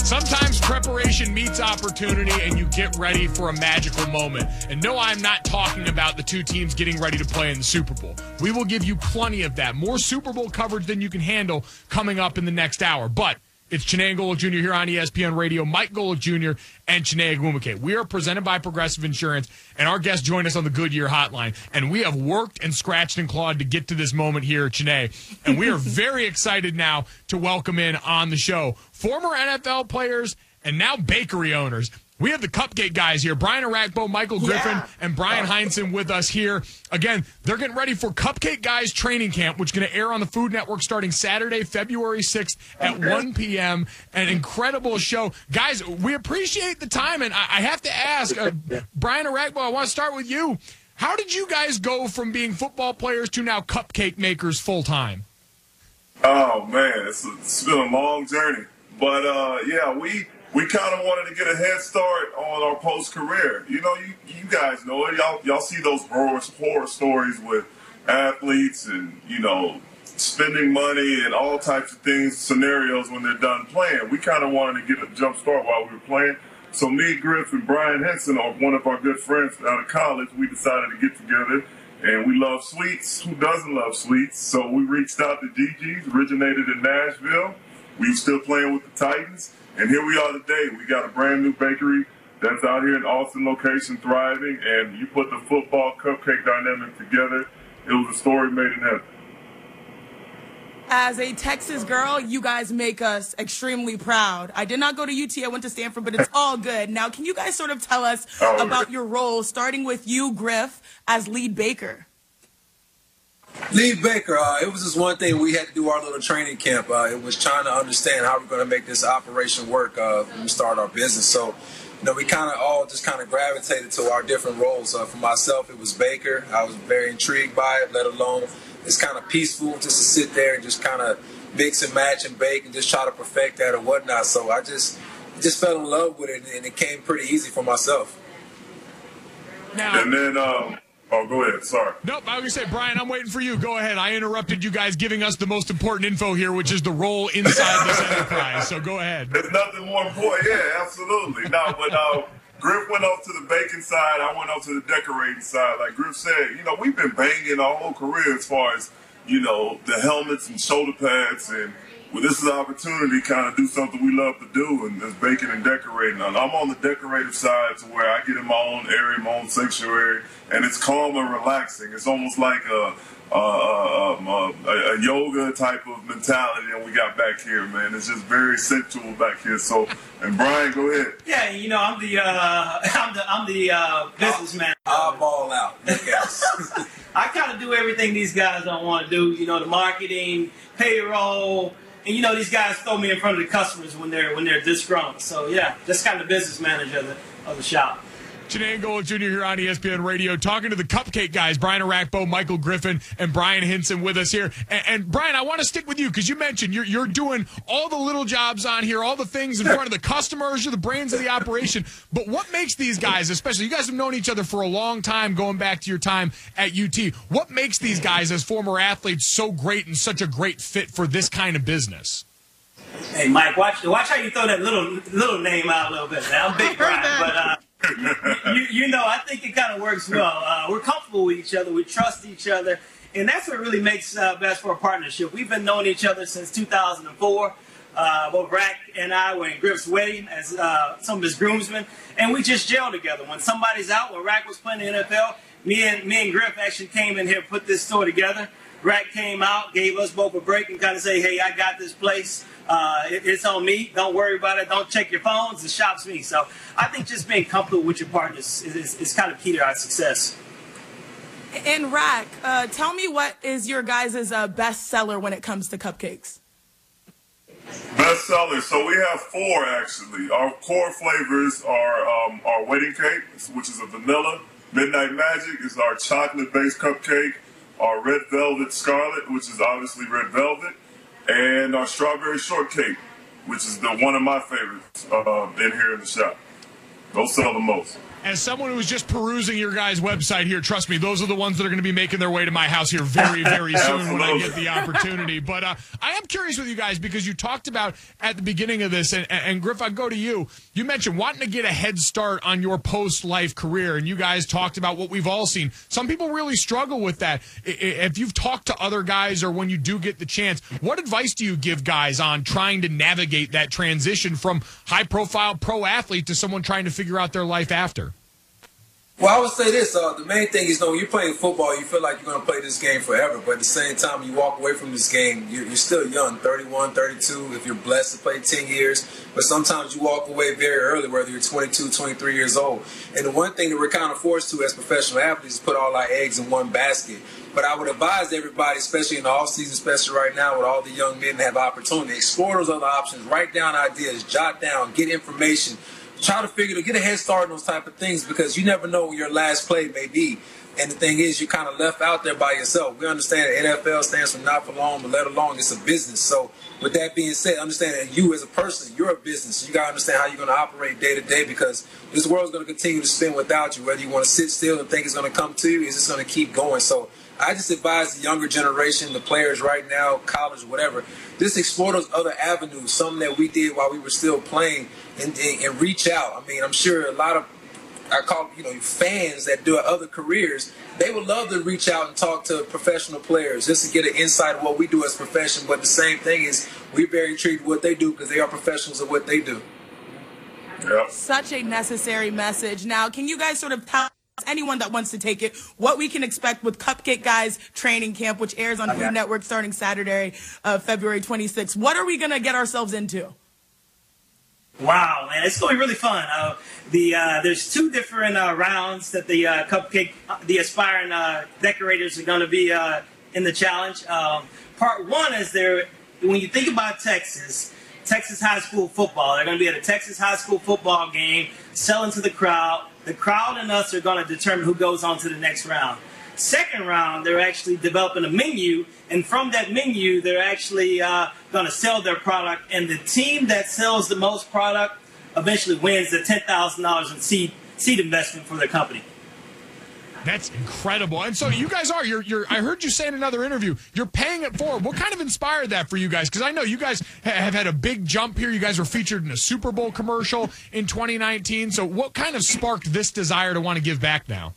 Sometimes preparation meets opportunity and you get ready for a magical moment. And no, I'm not talking about the two teams getting ready to play in the Super Bowl. We will give you plenty of that. More Super Bowl coverage than you can handle coming up in the next hour. But it's Chiney and Golic Jr. here on ESPN Radio. Mike Golic Jr. and Chiney Ogwumike. We are presented by Progressive Insurance, and our guests join us on the Goodyear Hotline. And we have worked and scratched and clawed to get to this moment here, Chiney. And we are very excited now to welcome in on the show former NFL players and now bakery owners. We have the Cupcake guys here, Brian Arakpo, Michael Griffin, and Brian Heinsohn with us here. Again, they're getting ready for Cupcake Guys Training Camp, which is going to air on the Food Network starting Saturday, February 6th at 1 p.m. An incredible show. Guys, we appreciate the time, and I have to ask, Brian Arakpo, I want to start with you. How did you guys go from being football players to now cupcake makers full-time? Oh, man, it's been a long journey. But, we kind of wanted to get a head start on our post-career. You know, you guys know it. Y'all see those horror stories with athletes and, you know, spending money and all types of things, scenarios when they're done playing. We kind of wanted to get a jump start while we were playing. So me, Griff, and Brian Henson, one of our good friends out of college, we decided to get together. And we love sweets. Who doesn't love sweets? So we reached out to Gigi's, originated in Nashville. We were still playing with the Titans. And here we are today. We got a brand new bakery that's out here in Austin location thriving. And you put the football cupcake dynamic together, it was a story made in heaven. As a Texas girl, you guys make us extremely proud. I did not go to UT. I went to Stanford, but it's all good. Now, can you guys sort of tell us about your role, starting with you, Griff, as lead baker? Lead baker, it was just one thing. We had to do our little training camp. It was trying to understand how we're going to make this operation work when we start our business. So, you know, we kind of all just kind of gravitated to our different roles. For myself, it was baker. I was very intrigued by it, let alone it's kind of peaceful just to sit there and just kind of mix and match and bake and just try to perfect that or whatnot. So I just fell in love with it, and it came pretty easy for myself. Now, and then, go ahead. Sorry. Nope, I was going to say, Brian, I'm waiting for you. Go ahead. I interrupted you guys giving us the most important info here, which is the role inside this enterprise. So go ahead. There's nothing more important. Yeah, absolutely. No, but Griff went off to the baking side. I went off to the decorating side. Like Griff said, you know, we've been banging our whole career as far as, you know, the helmets and shoulder pads. And well, this is an opportunity to kind of do something we love to do, and that's baking and decorating. I'm on the decorative side to where I get in my own area, my own sanctuary, and it's calm and relaxing. It's almost like a yoga type of mentality that we got back here, man. It's just very sensual back here. So, and Brian, go ahead. Yeah, you know, I'm the businessman. I'll ball out. Yes. I kind of do everything these guys don't want to do. You know, the marketing, payroll, and you know, these guys throw me in front of the customers when they're disgruntled. So yeah, just kind of the business manager of the shop. Chiney and Golic Jr. here on ESPN Radio, talking to the Cupcake guys, Brian Arakpo, Michael Griffin, and Brian Henson with us here. And Brian, I want to stick with you because you mentioned you're doing all the little jobs on here, all the things in front of the customers, you're the brains of the operation. But what makes these guys, especially, you guys have known each other for a long time, going back to your time at UT. What makes these guys, as former athletes, so great and such a great fit for this kind of business? Hey, Mike, watch how you throw that little name out a little bit. Now, I'm Big Brian, but you know, I think it kind of works well. We're comfortable with each other. We trust each other. And that's what really makes best for a partnership. We've been knowing each other since 2004. Both Rack and I were in Griff's wedding as some of his groomsmen. And we just gelled together. When somebody's out, when Rack was playing in the NFL, me and Griff actually came in here and put this store together. Rack came out, gave us both a break and kind of say, hey, I got this place. It's on me. Don't worry about it. Don't check your phones. The shop's me. So I think just being comfortable with your partners is kind of key to our success. And Rack, tell me what is your guys' best seller when it comes to cupcakes? Best sellers. So we have 4 actually. Our core flavors are our wedding cake, which is a vanilla. Midnight Magic is our chocolate-based cupcake. Our red velvet scarlet, which is obviously red velvet. And our strawberry shortcake, which is one of my favorites in here in the shop. Those sell the most. As someone who was just perusing your guys' website here, trust me, those are the ones that are going to be making their way to my house here very, very soon when I get the opportunity. But I am curious with you guys because you talked about at the beginning of this, and Griff, I go to you. You mentioned wanting to get a head start on your post-life career, and you guys talked about what we've all seen. Some people really struggle with that. If you've talked to other guys or when you do get the chance, what advice do you give guys on trying to navigate that transition from high-profile pro athlete to someone trying to figure out their life after? Well, I would say this. The main thing is, when you're playing football, you feel like you're going to play this game forever. But at the same time, you walk away from this game, you're still young, 31, 32, if you're blessed to play 10 years. But sometimes you walk away very early, whether you're 22, 23 years old. And the one thing that we're kind of forced to as professional athletes is put all our eggs in one basket. But I would advise everybody, especially in the offseason, especially right now with all the young men that have opportunity, explore those other options, write down ideas, jot down, get information. Try to get a head start on those type of things because you never know where your last play may be. And the thing is, you're kind of left out there by yourself. We understand that NFL stands for not for long, but let alone it's a business. So with that being said, understand that you as a person, you're a business. You got to understand how you're going to operate day to day because this world's going to continue to spin without you. Whether you want to sit still and think it's going to come to you, it's just going to keep going. So I just advise the younger generation, the players right now, college, whatever, just explore those other avenues, something that we did while we were still playing, and reach out. I mean, I'm sure a lot of, fans that do other careers, they would love to reach out and talk to professional players just to get an insight of what we do as a profession. But the same thing is we're very intrigued with what they do because they are professionals of what they do. Yep. Such a necessary message. Now, can you guys sort of tell anyone that wants to take it what we can expect with Cupcake Guys Training Camp, which airs on Food Network starting Saturday, February 26th? What are we going to get ourselves into? Wow, man, it's going to be really fun. There's two different rounds that the aspiring decorators are going to be in the challenge. Part one is when you think about Texas high school football, they're going to be at a Texas high school football game, selling to the crowd. The crowd and us are going to determine who goes on to the next round. Second round, they're actually developing a menu, and from that menu, they're actually going to sell their product, and the team that sells the most product eventually wins the $10,000 in seed investment for their company. That's incredible. And so you guys are, I heard you say in another interview, you're paying it forward. What kind of inspired that for you guys? Because I know you guys have had a big jump here. You guys were featured in a Super Bowl commercial in 2019. So what kind of sparked this desire to want to give back now?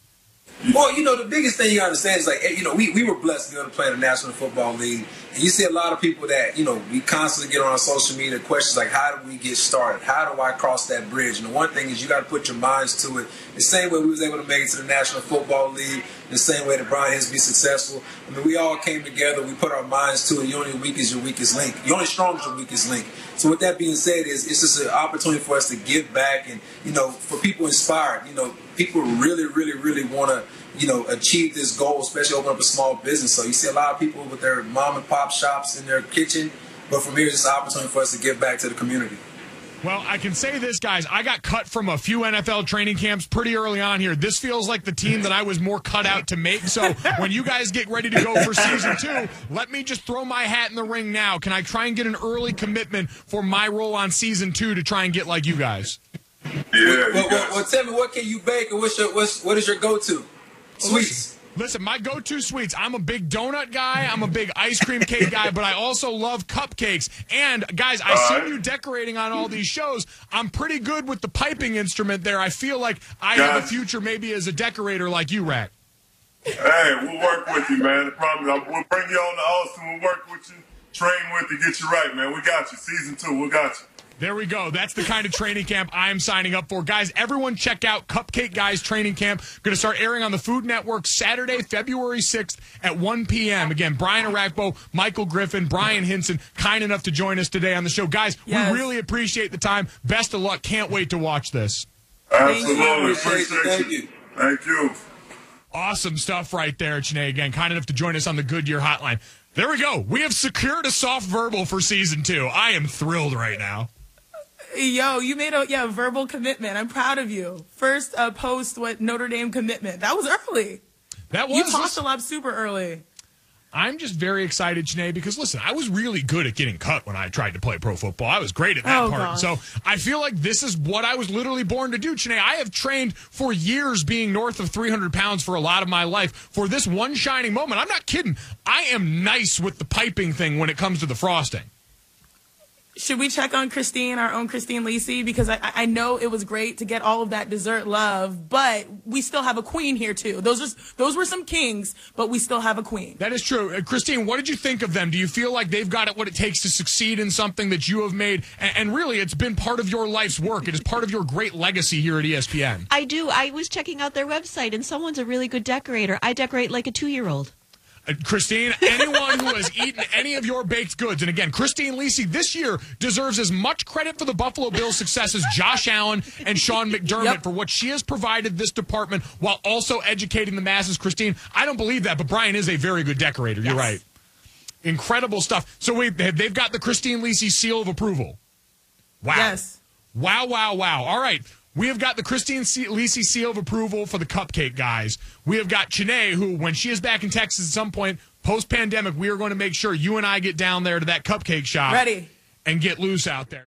Well, the biggest thing you understand is we were blessed to be able to play in the National Football League. And you see a lot of people that, we constantly get on our social media questions like, how do we get started? How do I cross that bridge? And the one thing is you got to put your minds to it. The same way we was able to make it to the National Football League, the same way that Brian has been successful. I mean, we all came together. We put our minds to it. Your only weak is your weakest link. Your only strong is your weakest link. So with that being said, it's just an opportunity for us to give back and, for people inspired. People really, really, really want to, achieve this goal, especially open up a small business. So you see a lot of people with their mom and pop shops in their kitchen, but from here, it's just an opportunity for us to give back to the community. Well, I can say this, guys. I got cut from a few NFL training camps pretty early on here. This feels like the team that I was more cut out to make. So when you guys get ready to go for season 2, let me just throw my hat in the ring now. Can I try and get an early commitment for my role on season 2 to try and get like you guys? Yeah. Well, tell me, what can you bake, and what is your go-to sweets? Listen, my go-to sweets, I'm a big donut guy, I'm a big ice cream cake guy, but I also love cupcakes. And, guys, I see you decorating on all these shows. I'm pretty good with the piping instrument there. I feel like I have a future maybe as a decorator like you, Rat. Hey, we'll work with you, man. I promise. We'll bring you on to Austin. We'll work with you, train with you, get you right, man. We got you. Season 2, we got you. There we go. That's the kind of training camp I am signing up for. Guys, everyone check out Cupcake Guys Training Camp. Going to start airing on the Food Network Saturday, February 6th at 1 p.m. Again, Brian Arakpo, Michael Griffin, Brian Hinson, kind enough to join us today on the show. Guys, we really appreciate the time. Best of luck. Can't wait to watch this. Absolutely. Appreciate you. Thank you. Awesome stuff right there, Chiney. Again, kind enough to join us on the Goodyear Hotline. There we go. We have secured a soft verbal for season 2. I am thrilled right now. Yo, you made a verbal commitment. I'm proud of you. First post with Notre Dame commitment. That was early. That was. You tossed a lot super early. I'm just very excited, Janae, because, listen, I was really good at getting cut when I tried to play pro football. I was great at that part. Gosh. So I feel like this is what I was literally born to do, Janae. I have trained for years being north of 300 pounds for a lot of my life for this one shining moment. I'm not kidding. I am nice with the piping thing when it comes to the frosting. Should we check on Christine, our own Christine Lisi? Because I know it was great to get all of that dessert love, but we still have a queen here, too. Those were some kings, but we still have a queen. That is true. Christine, what did you think of them? Do you feel like they've got it what it takes to succeed in something that you have made? And really, it's been part of your life's work. It is part of your great legacy here at ESPN. I do. I was checking out their website, and someone's a really good decorator. I decorate like a 2-year-old. Christine, anyone who has eaten any of your baked goods, and again, Christine Lisi this year deserves as much credit for the Buffalo Bills' success as Josh Allen and Sean McDermott for what she has provided this department while also educating the masses. Christine, I don't believe that, but Brian is a very good decorator. You're right. Incredible stuff. So they've got the Christine Lisi seal of approval. Wow. Yes. Wow. All right. We have got the Christine Lisi seal of approval for the cupcake guys. We have got Janae, who, when she is back in Texas at some point, post-pandemic, we are going to make sure you and I get down there to that cupcake shop. Ready. And get loose out there.